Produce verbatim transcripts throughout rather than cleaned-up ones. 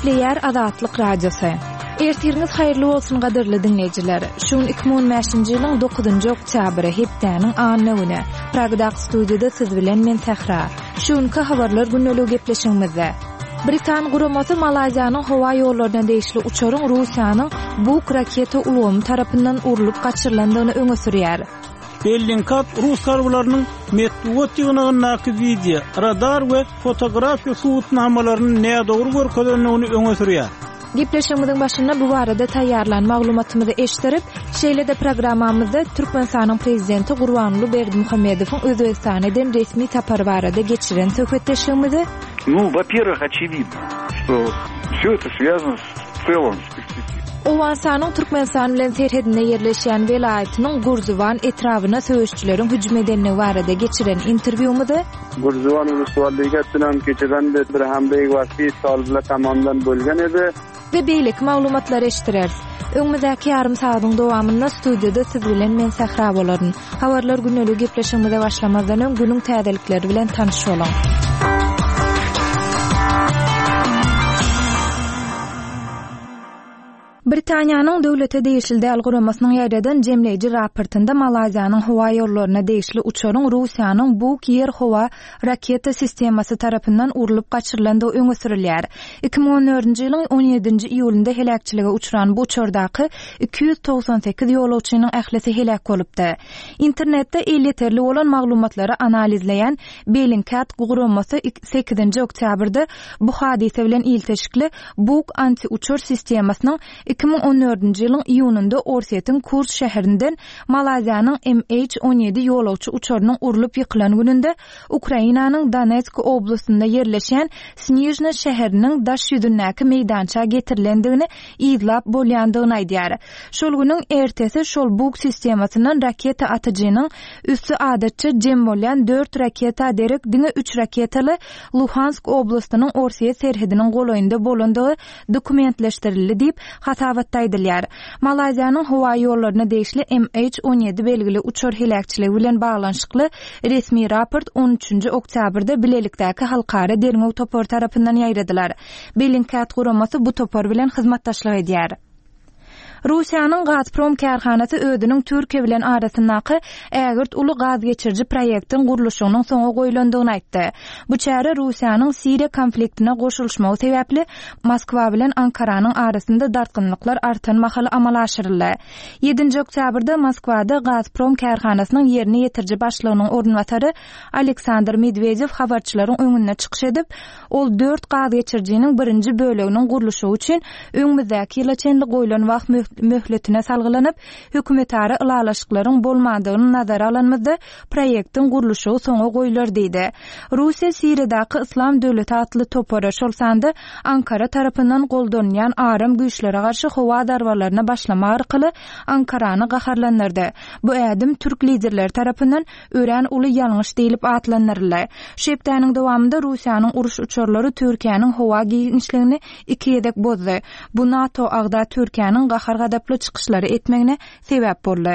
Nükleer Azatlyk Radiosu. Ertiriniz hayırlı olsun gaderli dinleyijiler. Şun iki bin on beşinji ýylyň dokuzunjy oktýabry hepdäniň anlygyny. Pragda studiyada siz bilen men Tehra. Şunky habarlar günnelik gepleşigimizde. Britan guramasy Malaziýanyň howa ýollaryna değişli uçaryň Russiýanyň Buk raketa ulgamy tarapyndan urulyp gaçyrylandygyny öňe sürýär. Bellingcat Rus harbalarynyň Medved ýygynyňdaky video, radar we fotografiýa suwutnamalaryny näme dogry görkezýändigini öňe sürýär. Gepleşigimiziň başynda bu barada taýýarlan maglumatymyzy eşdirip, şeýle-de programmamyzda Türkmenistanyň prezidenti Gurbanguly Berdimuhammedowyň Özbekistanyň resmi tapary barada geçiren söhbetleşigimizi. Ну, во-первых, очевидно, что всё это связано с целым Owasanyň Türkmenistan bilen serhedinde ýerleşýän welaýatynyň Gurzuwan etrawyna söýüşçüleriň hüjüm edenligi barada geçiren interwýumyzy Gurzuwan uluslarlygy bilen geçiren bir hembeýik wagty salgylar tamamdan bölgen edi. We beýlik maglumatlar eşdireriz. Öňümüzdäki ýarym saýatyň dowamynda studiýada siz bilen men Sahra bolaryn. Habarlar günnelik gepleşigimize başlamazdan öň günüň täzelikleri bilen tanyşy bolan. Britaniýanyň döwlete değişildi algoramasynyň ýaýradan jemleýiji raportynda Malaziýanyň howa ýollaryna değişli uçaryň Russiýanyň Buk ýer howa raketa sistemasy tarapyndan urulyp gaçyrylandygy öňe sürilýär. iki bin on dördünji ýylyň on ýedinji iýulynda helakçylyga uçuran bu uçardaky iki ýüz togsan sekiz ýolagçynyň ählisi helak bolupdy. Internetde elýeterli bolan maglumatlary analizleýän Bellingcat guramasy sekizinji oktýabrda bu hadise bilen ilteşikli Buk anti-uçar sistemasynyň iki bin on dördünji ýylyň iýunynda Orsetýň Kurs şäherinden Malaziýanyň M H on ýedi ýolagçy uçarynyň urulyp ýykylan gününde Ukrainanyň Donetsk oblastynda ýerleşýän Snizhny şäheriniň daş ýüzündäki meýdança getirilendigini izlap bolýandygyny aýdýar. Şol günüň ertesi şol Buk sistemasynyň raketa atyjynyň üstü adatça jem bolýan dört raketa derek diňe üç raketaly Luhansk oblastynyň Orsiýa serhediniň golaýynda bolandygy dokumentleşdirildi diýip hatabatda aýdylýar. Malaziýanyň howa ýollaryna değişli M H on ýedi belgili uçar helakçyligi bilen baglanşykly resmi raport on üçünji oktýabrda bilelikdäki halkara derňew topar tarapyndan ýaýradylar. Bellingcat guramasy bu topar bilen hyzmatdaşlyk edýär. Russiýanyň Gazprom karhanasy ödünüň Türkiýe bilen arasyndaky ägirt uly gaz geçirji proýektiň gurulşynyň soňa goýulandygyny aýtdy. Bu çäre Russiýanyň Siriýa konfliktine goşulşmagy sebäpli Moskwa bilen Ankaranyň arasynda dartgynlyklar artan mahaly amal aşyryldy. ýedinji oktýabrda Moskwada Gazprom karhanasynyň ýerine ýetirji başlygynyň ornwatary Aleksandr Medvedew habarçylaryň öňüne çykyş edip, ol dört gaz geçirjiniň birinji böleginiň gurulşy üçin öňümüzdäki ýyla çenli goýulan wagt möhletine salgylanyp, hökümetary ılalaşyklaryň bolmadygyny nazara alanmyzda proýektiň gurulşy soňa goýular diýdi. Russiýa Siriýadaky Islam döwleti atly topara şolsandy Ankara tarapyndan goldanýan aram güýçlere garşy howa darbarlaryna başlama arkaly Ankarany gaharlandyrdy. Bu ädim türk liderleri tarapyndan ören uly ýalňyş diýilip atlanyrly. Şepdäniň dowamında Russiýanyň uruş uçarlary Türkiýanyň howa giňişligini iki ýedek bozdy. Bu NATO agda Türkiýanyň gahar gadaply çykyşlary etmegine sebäp boldy.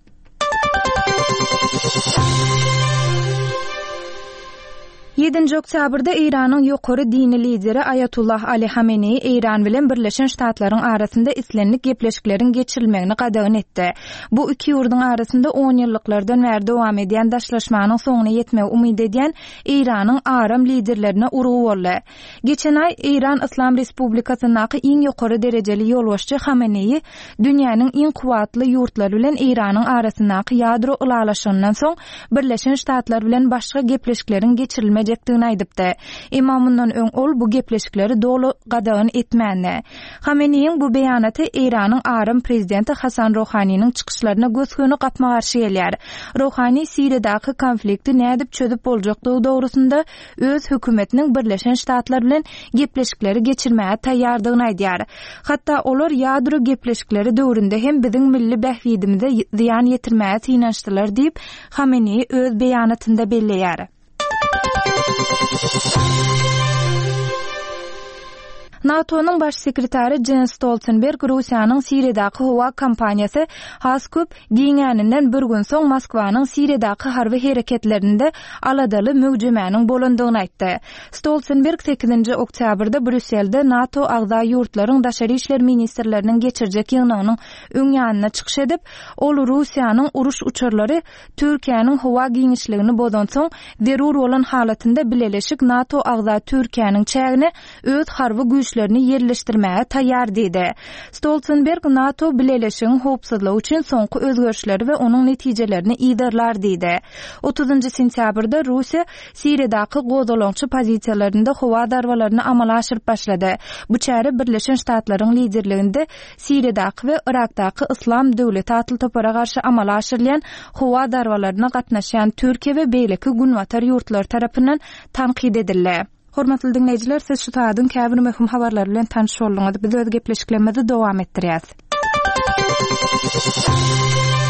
ýedinji oktýabrda Iranyň ýokary dini lideri Ayatullah Ali Hamenei Iran bilen Birleşen Ştatlaryň arasynda islenlik gepleşikleriň geçirilmegini gadagyn etdi. Bu iki ýurduň arasynda on ýyllyklardan bäri dowam edýän daşlaşmanyň soňuna ýetmegi umyd edýän Iranyň aram liderlerine urgu boldy. Geçen ay Iran Islam Respublikasyndaky iň ýokary derejeli ýolbaşçy Hamenei dünýäniň iň kuwatly ýurtlary bilen Iranyň arasyndaky ýadro ulalaşandan soň Birleşen Ştatlar bilen başga gepleşikleriň geçirilmegi edecekdigini aýdypdy. Imamyndan öň ol bu gepleşikleri dolu gadagyn etmäni. Hameneiň bu beýanaty Iranyň aram prezidenti Hasan Rouhanynyň çykyşlaryna gözgöni gatma garşy gelýär. Rouhany Siriýadaky konflikti nädip çözüp boljakdygy dogrusynda öz hökümetiniň Birleşen Ştatlar bilen gepleşikleri geçirmäge taýýardygyny aýdýar. Hatda olar ýadro gepleşikleri döwründe hem biziň milli bähwidimize ziýan ýetirmäge synançdylar diýip Hamenei öz beýanatynda belleýär. NATO'nun baş sekretari Jens Stoltenberg Russiýanyň Siriýadaky howa kampanýasy has köp giňäninden bir gün soň Moskwanyň Siriýadaky harby hereketlerinde aladaly mögjemäniň bolandygyny aýtdy. Stoltenberg sekizinji oktýabrda Brüsselde NATO agza ýurtlaryň daşary işler ministrleriniň geçirjek ýygynyň öň ýanyna çykyş edip, ol Russiýanyň uruş uçurlary Türkiýanyň howa giňişligini bozan soň zerur bolan halatynda bileleşik NATO agza Türkiýanyň çägine öz harby güýçlerini yerleşdirmäge taýýar diýdi. Stoltenberg NATO bileleşigiň howpsuzlygy üçin soňky özgörüşleri we onuň netijelerini iýdirler diýdi. otuzynjy sentýabrda Russiýa Siriýadaky gozalançy pozisiýalarynda howa darwalaryny amala aşyryp başlady. Bu çäre Birleşen Ştatlaryň liderliginde Siriýadaky we Irakdaky Islam döwleti atyl topara garşy amala aşyrylýan howa darwalaryna gatnaşan Türkiýe we beýleki günwatar ýurtlar tarapyndan tanqid edildi. Hormatly dinleýijiler, siz şu taýdan käbir möhüm habarlar bilen tanış bolýaňyz. Biz öz gepleşiklerimizi dowam etdirýäs.